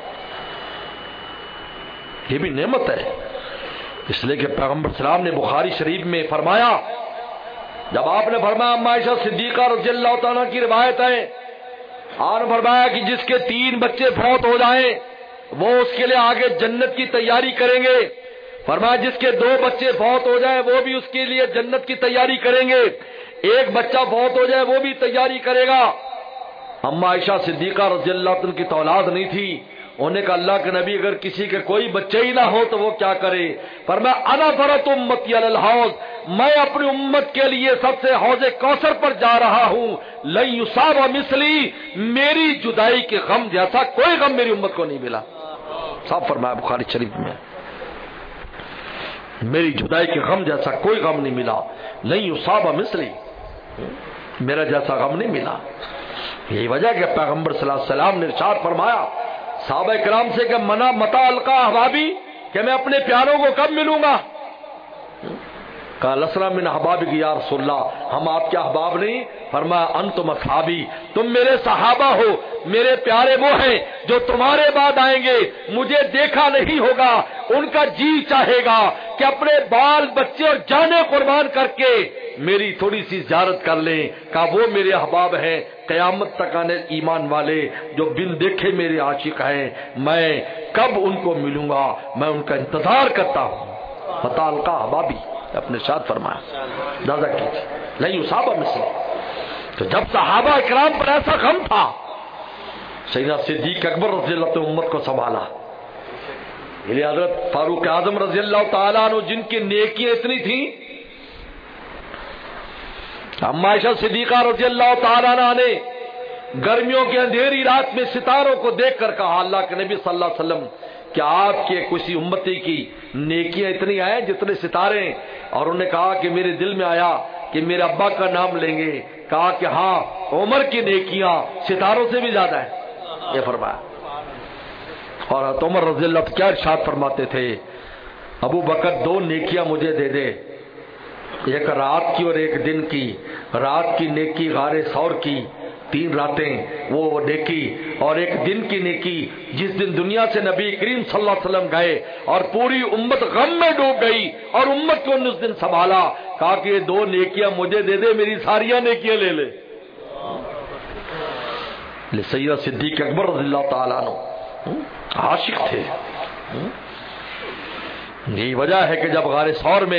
یہ بھی نعمت ہے، اس لیے کہ پیغمبر اسلام نے بخاری شریف میں فرمایا، جب آپ نے فرمایا اما عائشہ صدیقہ رضی اللہ تعالیٰ کی روایت ہے، آپ نے فرمایا کہ جس کے 3 بچے فوت ہو جائیں وہ اس کے لیے آگے جنت کی تیاری کریں گے، فرمایا جس کے 2 بچے فوت ہو جائیں وہ بھی اس کے لیے جنت کی تیاری کریں گے، 1 بچہ فوت ہو جائے وہ بھی تیاری کرے گا۔ اما عائشہ صدیقہ رضی اللہ عنہ کی تو اولاد نہیں تھی، انہوں نے کہا اللہ کے نبی اگر کسی کے کوئی بچے ہی نہ ہو تو وہ کیا کرے؟ فرمایا انا فرط امتی علی الحوض، میں اپنی امت کے لیے سب سے حوض کوثر پر جا رہا ہوں، لن یصاب مثلی، میری جدائی کے غم جیسا کوئی غم میری امت کو نہیں ملا، صاحب فرمایا بخاری شریف میں، میری جدائی کے غم جیسا کوئی غم نہیں ملا، لن یصاب مثلی، میرا جیسا غم نہیں ملا۔ یہی وجہ کہ پیغمبر صلی اللہ علیہ وسلم نے ارشاد فرمایا صحابہ کرام سے کہ منا متا القا احبابی، کہ میں اپنے پیاروں کو کب ملوں گا؟ کہا لسنا من احبابک یا رسول اللہ، ہم آپ کے احباب نہیں، فرمایا انتم اصحابی، تم میرے صحابہ ہو، میرے پیارے وہ ہیں جو تمہارے بعد آئیں گے، مجھے دیکھا نہیں ہوگا، ان کا جی چاہے گا کہ اپنے بال بچے اور جانیں قربان کر کے میری تھوڑی سی زیارت کر لیں۔ کہا وہ میرے احباب ہیں، قیامت تک آنے ایمان والے جو بن دیکھے میرے عاشق ہیں، میں کب ان کو ملوں گا، میں ان کا انتظار کرتا ہوں۔ متا القا احبابی اپنے ساتھ فرمایا دادا کیجیے نہیں صحابہ مثل۔ تو جب صحابہ اکرام پر ایسا غم تھا، سیدنا صدیق اکبر رضی اللہ عنہ امت کو سنبھالا، یہ حضرت فاروق اعظم رضی اللہ تعالیٰ عنہ جن کی نیکیاں اتنی تھیں، اما عائشہ صدیقہ رضی اللہ تعالیٰ عنہ نے گرمیوں کی اندھیری رات میں ستاروں کو دیکھ کر کہا اللہ کے نبی صلی اللہ علیہ وسلم کہ آپ کے کسی امتی کی نیکیاں اتنی ہیں جتنے ستارے ہیں، اور انہوں نے کہا کہ میرے دل میں آیا کہ میرے ابا کا نام لیں گے، کہا کہ ہاں عمر کی نیکیاں ستاروں سے بھی زیادہ ہیں، یہ فرمایا۔ اور عمر رضی اللہ عنہ کیا ارشاد فرماتے تھے، ابو بکر 2 نیکیاں مجھے دے دے، ایک رات کی اور ایک دن کی، رات کی نیکی غار ثور کی 3 راتیں وہ نیکی، اور ایک دن کی نیکی جس دن دنیا سے نبی کریم صلی اللہ علیہ وسلم گئے اور پوری امت غم میں ڈوب گئی اور امت کو اس دن سنبھالا، کہا کہ یہ 2 نیکیاں مجھے دے دے، میری ساریاں نیکیاں لے لے۔ سیدنا صدیق اکبر رضی اللہ تعالیٰ عنہ عاشق تھے۔ یہی وجہ ہے کہ جب غار ثور میں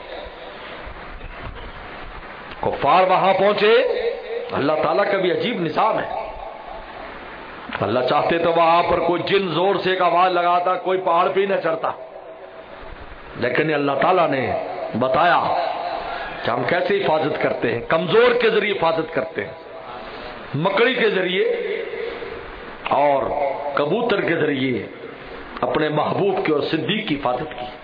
کفار وہاں پہنچے، اللہ تعالیٰ کا بھی عجیب نظام ہے، اللہ چاہتے تو وہاں پر کوئی جن زور سے ایک آواز لگاتا، کوئی پہاڑ پہ ہی نہ چڑھتا، لیکن اللہ تعالیٰ نے بتایا کہ ہم کیسے حفاظت کرتے ہیں، کمزور کے ذریعے حفاظت کرتے ہیں، مکڑی کے ذریعے اور کبوتر کے ذریعے اپنے محبوب کی اور صدیق کی حفاظت کی۔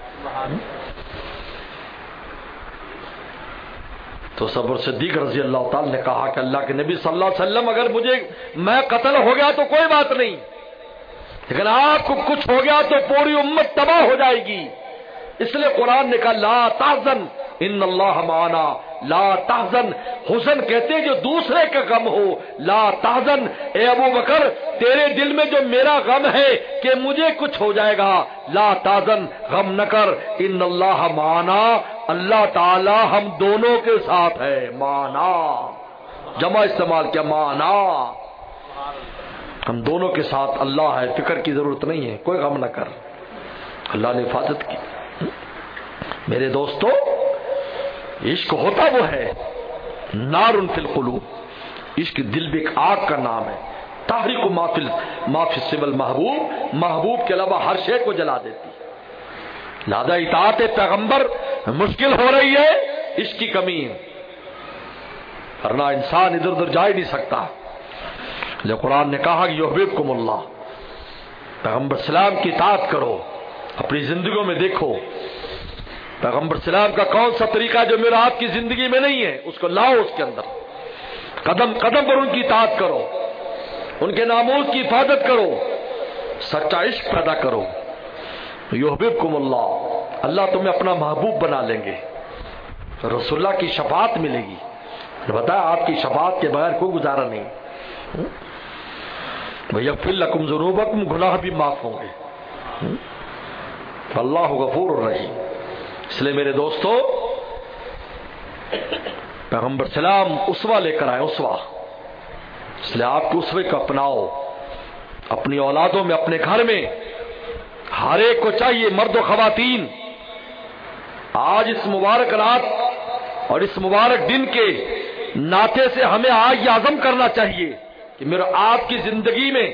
تو صبر صدیق رضی اللہ تعالی نے کہا کہ اللہ کے نبی صلی اللہ علیہ وسلم اگر میں قتل ہو گیا تو کوئی بات نہیں، لیکن آپ کو کچھ ہو گیا تو پوری امت تباہ ہو جائے گی، اس لیے قرآن نے کہا لا تحزن ان اللہ معنا، لا تحزن، حزن کہتے ہیں جو دوسرے کا غم ہو، لا تحزن، اے ابو بکر تیرے دل میں جو میرا غم ہے کہ مجھے کچھ ہو جائے گا، لا تحزن، غم نہ کر، ان اللہ معنا، اللہ تعالی ہم دونوں کے ساتھ ہے، معنا جمع استعمال کیا، معنا ہم دونوں کے ساتھ اللہ ہے، فکر کی ضرورت نہیں ہے، کوئی غم نہ کر، اللہ نے حفاظت کی. میرے دوستو، عشق ہوتا وہ ہے نار فی القلوب، عشق دل میں ایک آگ کا نام ہے. تحریک ما فی السوى المحبوب، محبوب کے علاوہ ہر شے کو جلا دیتی. لہذا اطاعت پیغمبر مشکل ہو رہی ہے، عشق کی کمی ہے، ورنہ انسان ادھر ادھر جا ہی نہیں سکتا. جو قرآن نے کہا کہ یحببکم اللہ، پیغمبر سلام کی اطاعت کرو. اپنی زندگیوں میں دیکھو پیغمبر سلام کا کون سا طریقہ جو میرا آپ کی زندگی میں نہیں ہے، اس کو لاؤ اس کے اندر. قدم قدم پر ان کی اطاعت کرو، ان کے ناموس کی حفاظت کرو، سچا عشق پیدا کرو. یحببکم اللہ، اللہ تمہیں اپنا محبوب بنا لیں گے. رسول اللہ کی شفاعت ملے گی. بتایا آپ کی شفاعت کے بغیر کوئی گزارا نہیں. وَيَغْفِرْ لَكُمْ ذُنُوبَكُمْ، گناہ بھی معاف ہوں گے. اللہ غفور الرحیم. اس لیے میرے دوستو، پیغمبر سلام اسوہ لے کر آئے، اسوہ. اس لیے آپ کے اسوے کو اپناؤ اپنی اولادوں میں، اپنے گھر میں. ہر ایک کو چاہیے، مرد و خواتین، آج اس مبارک رات اور اس مبارک دن کے ناطے سے ہمیں آج یہ عزم کرنا چاہیے کہ میرا آپ کی زندگی میں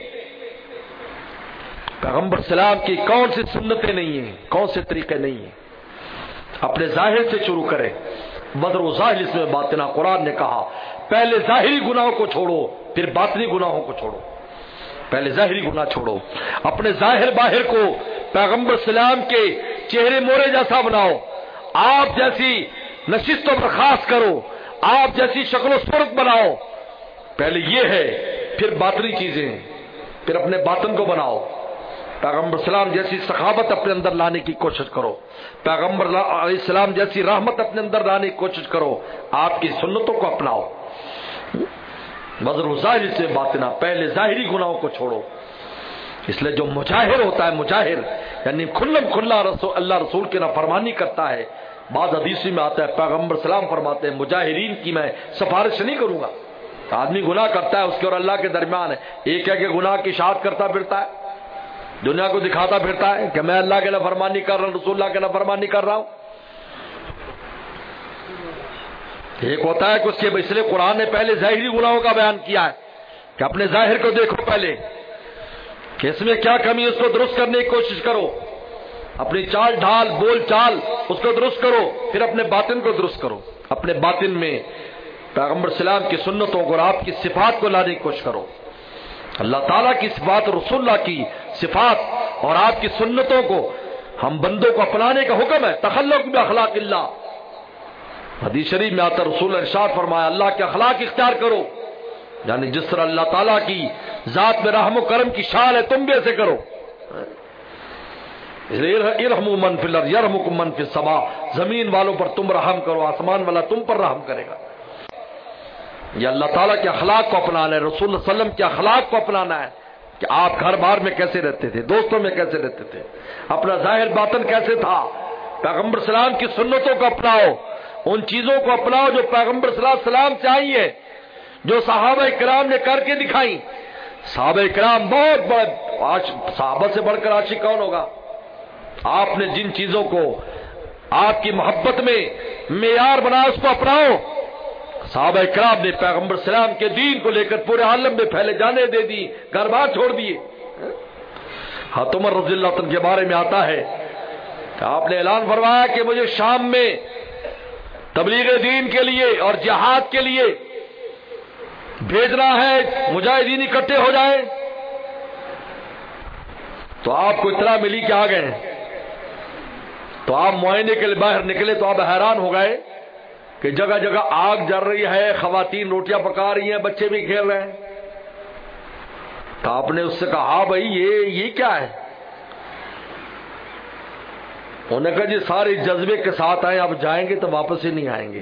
پیغمبر سلام کی کون سی سنتیں نہیں ہیں، کون سے طریقے نہیں ہیں. اپنے ظاہر سے شروع کریں. بدر و ظاہر اس میں باطنہ، قرآن نے کہا پہلے ظاہری گناہوں کو چھوڑو پھر باطنی گناہوں کو چھوڑو. پہلے ظاہری گناہ چھوڑو، اپنے ظاہر باہر کو پیغمبر سلام کے چہرے مورے جیسا بناؤ. آپ جیسی نشست و برخاست کرو، آپ جیسی شکل و صورت بناؤ. پہلے یہ ہے، پھر باطنی چیزیں، پھر اپنے باطن کو بناؤ. پیغمبر سلام جیسی سخاوت اپنے اندر لانے کی کوشش کرو. پیغمبر علیہ السلام جیسی رحمت اپنے اندر لانے کی کوشش کرو. آپ کی سنتوں کو اپناؤ. مظہر ظاہر سے باطنہ، پہلے ظاہری گناہوں کو چھوڑو. اس لیے جو مجاہر ہوتا ہے، مجاہر یعنی کھلم کھلا اللہ رسول کی نافرمانی کرتا ہے. بعض حدیث میں آتا ہے پیغمبر سلام فرماتے ہیں مجاہرین کی میں سفارش نہیں کروں گا. آدمی گناہ کرتا ہے، اس کے اور اللہ کے درمیان ہے. ایک ہے کہ گناہ کی اشاعت کرتا پھرتا ہے، دنیا کو دکھاتا پھرتا ہے کہ میں اللہ کے نافرمانی کر رہا ہوں، رسول اللہ کے نافرمانی کر رہا ہوں. ایک ہوتا ہے کہ اس کے اس لیے قرآن نے پہلے ظاہری گناہوں کا بیان کیا ہے کہ اپنے ظاہر کو دیکھو پہلے کہ اس میں کیا کمی ہے، اس کو درست کرنے کی کوشش کرو. اپنی چال ڈھال بول چال اس کو درست کرو، پھر اپنے باطن کو درست کرو. اپنے باطن میں پیغمبر سلام کی سنتوں کو اور آپ کی صفات کو لانے کی کوشش کرو. اللہ تعالیٰ کی صفات اور رسول اللہ کی صفات اور آپ کی سنتوں کو ہم بندوں کو اپنانے کا حکم ہے. تخلق باخلاق اللہ، حدیث شریف میں آتا رسول نے ارشاد فرمایا اللہ کے اخلاق اختیار کرو، یعنی جس طرح اللہ تعالیٰ کی ذات میں رحم و کرم کی شان ہے تم بھی ایسے کرو. ارحموا من فی الارض یرحمکم من فی السماء، زمین والوں پر تم رحم کرو، آسمان والا تم پر رحم کرے گا. یہ اللہ تعالیٰ کے اخلاق کو اپنانا ہے، رسول اللہ صلی اللہ علیہ وسلم کے اخلاق کو اپنانا ہے کہ آپ گھر بار میں کیسے رہتے تھے، دوستوں میں کیسے رہتے تھے، اپنا ظاہر باطن کیسے تھا. پیغمبر سلام کی سنتوں کو اپناؤ، ان چیزوں کو اپناؤ جو پیغمبر صلی اللہ علیہ وسلم سے آئی ہیں، جو صحابہ کرام نے کر کے دکھائی. صحابہ کرام بہت بڑے، صحابہ سے بڑھ کر عاشق کون ہوگا. آپ نے جن چیزوں کو آپ کی محبت میں معیار بنایا اس کو اپناؤ. صحابہ کرام نے پیغمبر سلام کے دین کو لے کر پورے عالم میں پھیلے جانے دے دی، گھر بار چھوڑ دیے. حضرت عمر رضی اللہ عنہ کے بارے میں آتا ہے کہ آپ نے اعلان فرمایا کہ مجھے شام میں تبلیغ دین کے لیے اور جہاد کے لیے بھیجنا ہے، مجاہدین اکٹھے ہو جائیں. تو آپ کو اطلاع ملی کہ آ گئے، تو آپ معائنے کے لیے باہر نکلے تو آپ حیران ہو گئے کہ جگہ جگہ آگ جل رہی ہے، خواتین روٹیاں پکا رہی ہیں، بچے بھی کھیل رہے ہیں. تو آپ نے اس سے کہا ہاں بھائی یہ کیا ہے. انہوں نے کہا جی سارے جذبے کے ساتھ آئے، اب جائیں گے تو واپس ہی نہیں آئیں گے.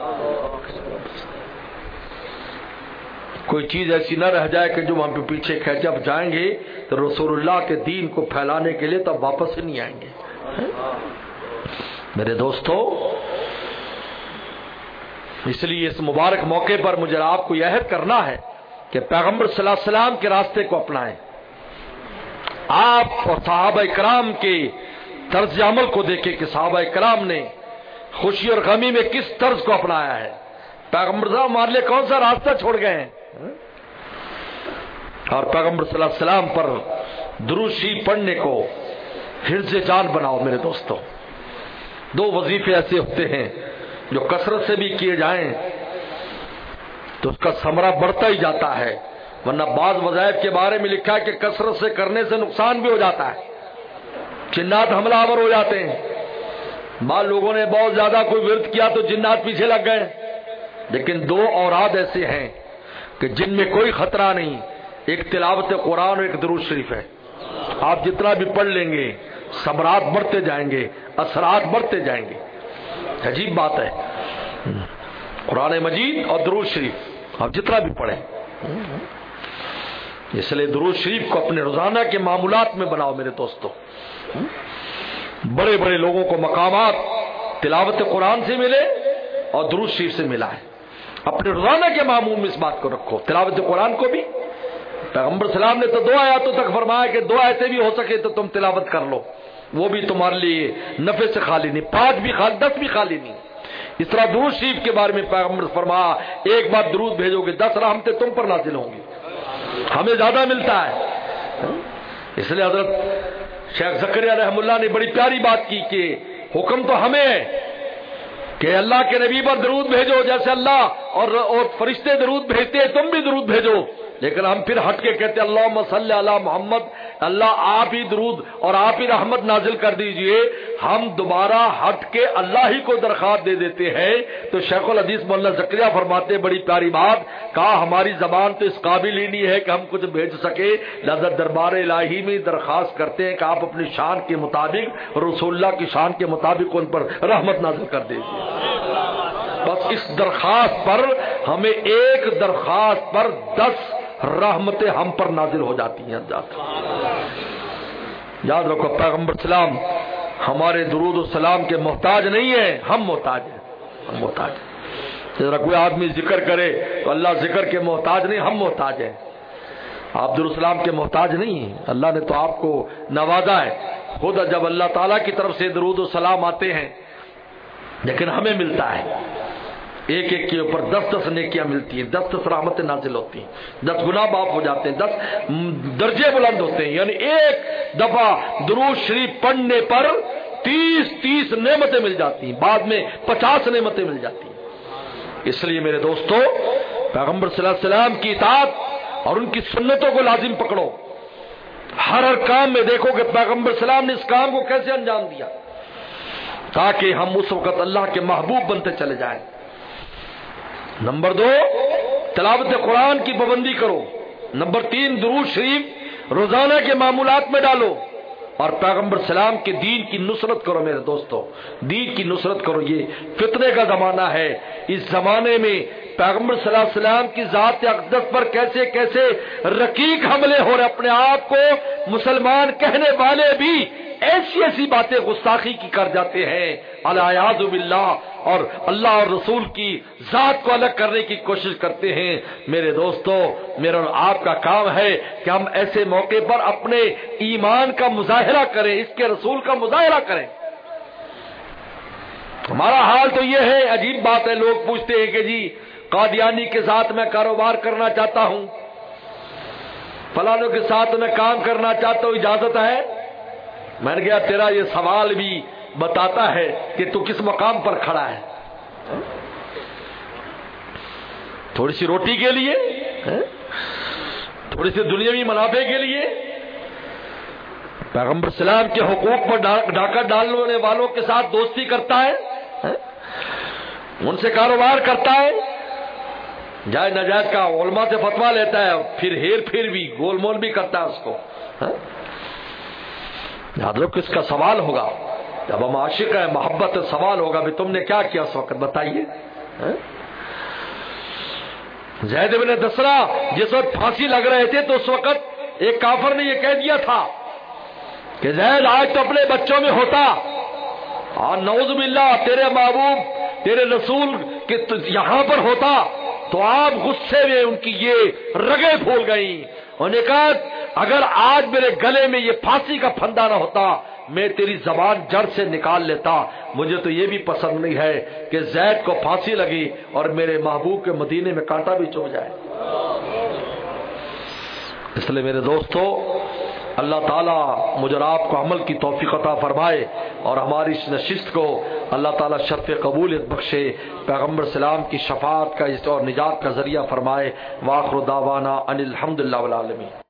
کوئی چیز ایسی نہ رہ جائے کہ جو ہم پہ پیچھے کھینچے، اب جائیں گے تو رسول اللہ کے دین کو پھیلانے کے لیے تو اب واپس ہی نہیں آئیں گے. میرے دوستو، اس لیے اس مبارک موقع پر مجھے آپ کو یہ عہد کرنا ہے کہ پیغمبر صلی اللہ علیہ وسلم کے راستے کو اپنائیں. آپ اور صحابہ کرام کے طرز عمل کو دیکھیں کہ صحابہ کرام نے خوشی اور غمی میں کس طرز کو اپنایا ہے. پیغمبر صاحب ہمارے لیے کون سا راستہ چھوڑ گئے ہیں, اور پیغمبر صلی اللہ علیہ وسلم پر درود شریف پڑھنے کو حرز جان بناؤ. میرے دوستو, 2 وظیفے ایسے ہوتے ہیں جو کثرت سے بھی کیے جائیں تو اس کا ثمرہ بڑھتا ہی جاتا ہے, ورنہ بعض وظائف کے بارے میں لکھا ہے کہ کثرت سے کرنے سے نقصان بھی ہو جاتا ہے, جنات حملہ آور ہو جاتے ہیں. بعض لوگوں نے بہت زیادہ کوئی ورد کیا تو جنات پیچھے لگ گئے, لیکن 2 اوراد ایسے ہیں کہ جن میں کوئی خطرہ نہیں, ایک تلاوت قرآن اور ایک درود شریف ہے. آپ جتنا بھی پڑھ لیں گے ثمرات بڑھتے جائیں گے, اثرات بڑھتے جائیں گے. عجیب بات ہے, قرآن مجید اور درود شریف آپ جتنا بھی پڑھیں. اس لیے درود شریف کو اپنے روزانہ کے معمولات میں بناؤ. میرے دوستو, بڑے بڑے لوگوں کو مقامات تلاوت قرآن سے ملے اور درود شریف سے ملا ہے. اپنے روزانہ کے معمول میں اس بات کو رکھو. تلاوت قرآن کو بھی پیغمبر سلام نے تو 2 آیاتوں تک فرمایا کہ 2 آیتیں بھی ہو سکے تو تم تلاوت کر لو, وہ بھی تمہارے لیے نفع سے خالی نہیں, 5 بھی خالی, 10 بھی خالی نہیں. اس طرح درود شریف کے بارے میں پیغمبر فرمایا ایک بار درود بھیجو گے 10 رحمتیں تم پر نازل ہوں گی, ہمیں زیادہ ملتا ہے. اس لیے حضرت شیخ زکریا رحم اللہ نے بڑی پیاری بات کی کہ حکم تو ہمیں ہے کہ اللہ کے نبی پر درود بھیجو, جیسے اللہ اور فرشتے درود بھیجتے ہیں تم بھی درود بھیجو. لیکن ہم پھر ہٹ کے کہتے ہیں اللہم صلی علی محمد, اللہ آپ ہی درود اور آپ ہی رحمت نازل کر دیجئے. ہم دوبارہ ہٹ کے اللہ ہی کو درخواست دے دیتے ہیں. تو شیخ الحدیث مولانا زکریا فرماتے ہیں بڑی پیاری بات, کہا ہماری زبان تو اس قابل ہی نہیں ہے کہ ہم کچھ بھیج سکے, لہذا دربار الہی میں درخواست کرتے ہیں کہ آپ اپنی شان کے مطابق رسول اللہ کی شان کے مطابق ان پر رحمت نازل کر دیجیے. بس اس درخواست پر ہمیں ایک درخواست پر 10 رحمتیں ہم پر نازل ہو جاتی ہیں. یاد رکھو پیغمبر سلام ہمارے درود و سلام کے محتاج نہیں ہیں, ہم محتاج ہیں. ہم محتاج ہیں. ذرا کوئی آدمی ذکر کرے تو اللہ ذکر کے محتاج نہیں, ہم محتاج ہیں. آپ درود السلام کے محتاج نہیں ہیں, اللہ نے تو آپ کو نوازا ہے. خود جب اللہ تعالیٰ کی طرف سے درود و سلام آتے ہیں لیکن ہمیں ملتا ہے, ایک ایک کے اوپر 10 نیکیاں ملتی ہیں, 10 رحمتیں نازل ہوتی ہیں, 10 گناہ معاف ہو جاتے ہیں, 10 درجے بلند ہوتے ہیں. یعنی ایک دفعہ درود شریف پڑھنے پر 30 نعمتیں مل جاتی ہیں, بعد میں 50 نعمتیں مل جاتی ہیں. اس لیے میرے دوستو پیغمبر صلی اللہ علیہ وسلم کی اطاعت اور ان کی سنتوں کو لازم پکڑو. ہر کام میں دیکھو کہ پیغمبر صلی اللہ علیہ وسلم نے اس کام کو کیسے انجام دیا تاکہ ہم اس وقت اللہ کے محبوب بنتے چلے جائیں. نمبر 2 تلاوت قرآن کی پابندی کرو. نمبر 3 درود شریف روزانہ کے معمولات میں ڈالو, اور پیغمبر سلام کے دین کی نصرت کرو. میرے دوستو دین کی نصرت کرو. یہ فتنے کا زمانہ ہے. اس زمانے میں پیغمبر صلی اللہ علیہ وسلم کی ذات اقدس پر کیسے کیسے رقیق حملے ہو رہے. اپنے آپ کو مسلمان کہنے والے بھی ایسی ایسی باتیں گستاخی کی کر جاتے ہیں الیاذ باللہ, اور اللہ اور رسول کی ذات کو الگ کرنے کی کوشش کرتے ہیں. میرے دوستو میرا اور آپ کا کام ہے کہ ہم ایسے موقع پر اپنے ایمان کا مظاہرہ کریں, اس کے رسول کا مظاہرہ کریں. ہمارا حال تو یہ ہے, عجیب بات ہے, لوگ پوچھتے ہیں کہ جی قادیانی کے ساتھ میں کاروبار کرنا چاہتا ہوں, فلانوں کے ساتھ میں کام کرنا چاہتا ہوں, اجازت ہے؟ میں نے کہا تیرا یہ سوال بھی بتاتا ہے کہ تو کس مقام پر کھڑا ہے. تھوڑی سی روٹی کے لیے, تھوڑی سی دنیاوی منافع کے لیے پیغمبر سلام کے حقوق پر ڈاکہ ڈالنے والوں کے ساتھ دوستی کرتا ہے, ان سے کاروبار کرتا ہے, جائز ناجائز کا علماء سے فتویٰ لیتا ہے, پھر ہیر پھر بھی گول مول بھی کرتا ہے اس کو. یاد رکھو اس کا سوال ہوگا جب ہم عاشق ہیں, محبت سوال ہوگا بھی تم نے کیا کیا اس وقت بتائیے. زید بن دسرہ جس وقت پھانسی لگ رہے تھے تو اس وقت ایک کافر نے یہ کہہ دیا تھا کہ زید آج تو اپنے بچوں میں ہوتا, اور نعوذ باللہ تیرے محبوب تیرے رسول کے یہاں پر ہوتا تو آپ غصے میں ان کی یہ رگیں پھول گئیں. انہوں نے کہا اگر آج میرے گلے میں یہ پھانسی کا پھندا نہ ہوتا میں تیری زبان جڑ سے نکال لیتا. مجھے تو یہ بھی پسند نہیں ہے کہ زید کو پھانسی لگی اور میرے محبوب کے مدینے میں کانٹا بھی چبھ جائے. اس لیے میرے دوستو، اللہ تعالیٰ مجھے اور آپ کو عمل کی توفیق عطا فرمائے اور ہماری اس نشست کو اللہ تعالیٰ شرف قبولیت بخشے، پیغمبر سلام کی شفاعت کا اور نجات کا ذریعہ فرمائے. وآخر دعوانا ان الحمدللہ والعالمین.